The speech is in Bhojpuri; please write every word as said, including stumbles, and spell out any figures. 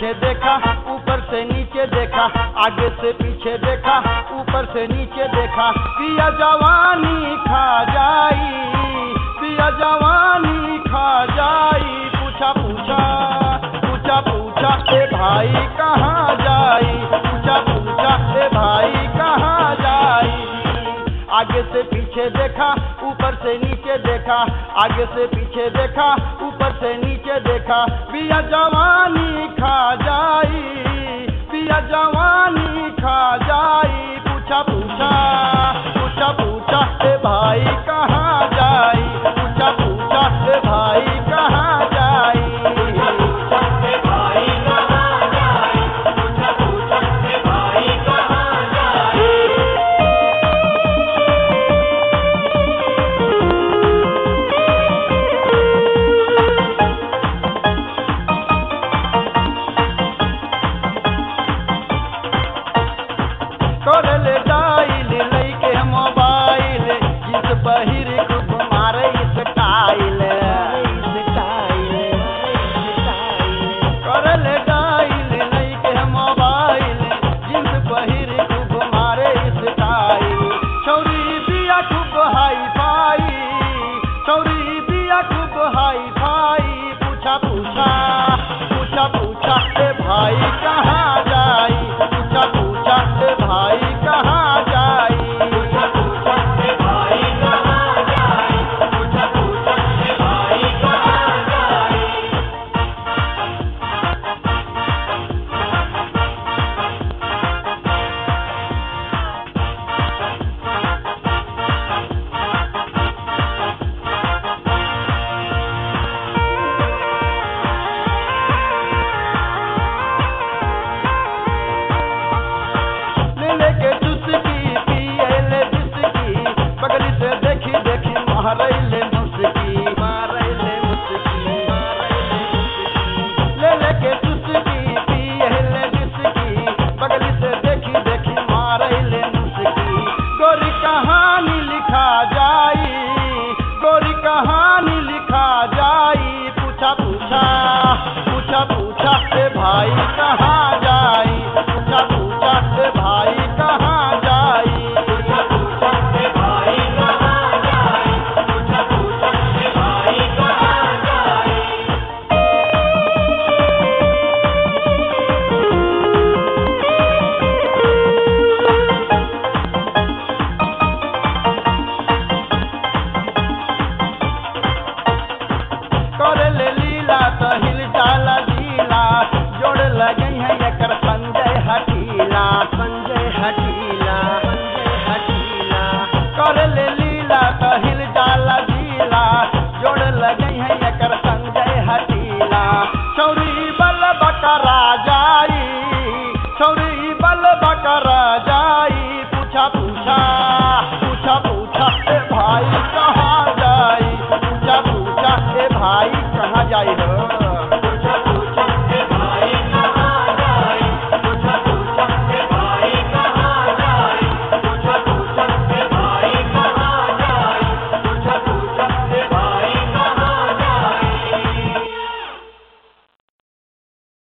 पीछे देखा, ऊपर से नीचे देखा, आगे से पीछे देखा, ऊपर से नीचे देखा, पिया जवानी खा जाई, पिया जवानी खा जाई। पूछा पूछा पूछा पूछा ए भाई कहाँ जाई, पूछा पूछा ए भाई कहाँ जाई। आगे से पीछे देखा, ऊपर से नीचे देखा, आगे से पीछे देखा, ऊपर से नीचे देखा, पिया जवानी खा जाई, पिया जवानी खा जाई। पूछा पूछा पूछा पूछा ए भाई कहाँ